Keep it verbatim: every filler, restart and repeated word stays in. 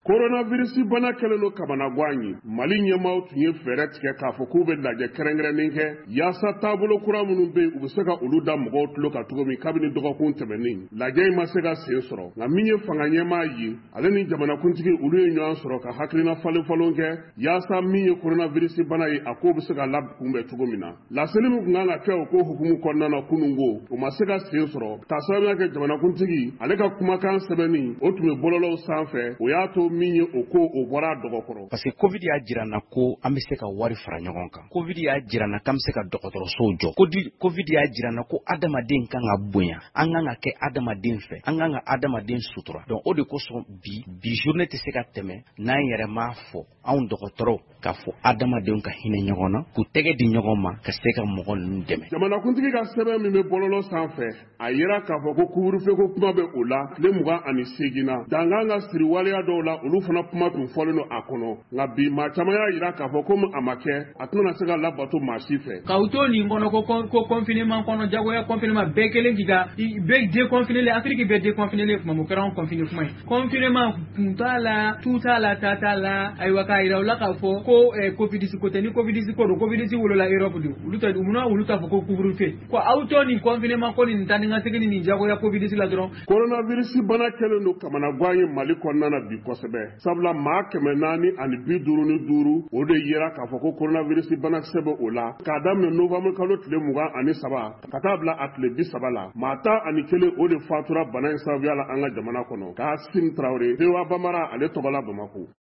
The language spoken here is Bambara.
Coronavirus bana kɛlen don kamana gan ye. Mali ɲɛmaaw tun ye fɛɛrɛ tigɛ k'a fɔ k'u bɛ lajɛ kɛrɛnkɛrɛnnen kɛ yaasa taabolo kura minnu bɛ u bɛ se ka olu da mɔgɔw tulo ka cogo min kabini dɔgɔkun tɛmɛnen. Lajɛ in ma se ka sen sɔrɔ nka min ye fanga ɲɛmaa ye ale ni jamanakuntigi olu ye ɲɔgɔn sɔrɔ ka hakilina falen falen kɛ yaasa min ye coronavirus bana ye a ko bɛ se ka lakunbɛn cogo min na. Laseli min kun kan ka kɛ o ko hukumu kɔnɔna na kunun ko o ma se ka sen sɔrɔ k'a sababuya kɛ jamanakuntigi ale ka kumakan sɛbɛnni o tun bɛ bɔlɔlɔw sanfɛ o y'a to min ye o ko o bɔra dɔgɔkɔrɔ. Parce que Covid y'a jira na ko an bɛ se ka wari fara ɲɔgɔn kan. Covid y'a jira na k'an bɛ se ka dɔgɔtɔrɔsow jɔ. Covid y'a jira na ko adamaden kan ka bonya. An kan ka kɛ adamaden fɛ. An kan ka adamaden sutura. Donc o de kosɔn bi bi journée tɛ se ka tɛmɛ n'an yɛrɛ m'a fɔ anw dɔgɔtɔrɔw k'a fɔ adamadenw ka hinɛ ɲɔgɔn na k'u tɛgɛ di ɲɔgɔn ma ka se ka mɔgɔ ninnu dɛmɛ. Jamanakuntigi ka sɛbɛn min bɛ bɔlɔlɔ sanfɛ a yera k'a fɔ ko couvre-feu ko kuma bɛ o la tile mugan ani seegin na. Dangan ka siri waleya dɔw la olu fana kuma tun fɔlen don a kɔnɔ nka bi maa caman y'a jira k'a fɔ komi a ma kɛ a tɛna se ka labato maa si fɛ. K'aw to nin kɔnɔ ko ko confinement kɔnɔ jagoya confinement bɛɛ kelen k'i ka bɛɛ déconfiné Afrique bɛɛ déconfiné kuma mun kɛra anw confiné kuma ye. Confinement kun t'a la tu t'a la ta t'a la ayiwa k'a yira u la k'a fɔ ko Covid ko tɛ ni Covid ko don Covid wolola Europe de olu ta munna olu t'a fɔ ko couvre-feu ko aw to nin confinement ko nin taa ni ka segin nin jagoya Covid la dɔrɔn. Coronavirus bana kɛlen don kamana gan ye Mali kɔnɔna na bi kosɛbɛ sabula maa kɛmɛ naani ani bi duuru ni duuru o de yera k'a fɔ ko coronavirus bana kisɛ bɛ o la k'a daminɛ novembre kalo tile mugan ani saba ka taa bila a tile bi saba la maa tan ani kelen o de fatura bana in sababuya la an ka jamana kɔnɔ. K'a Sim Traoré, Bewa Bamara ale tɔgɔla Bamako.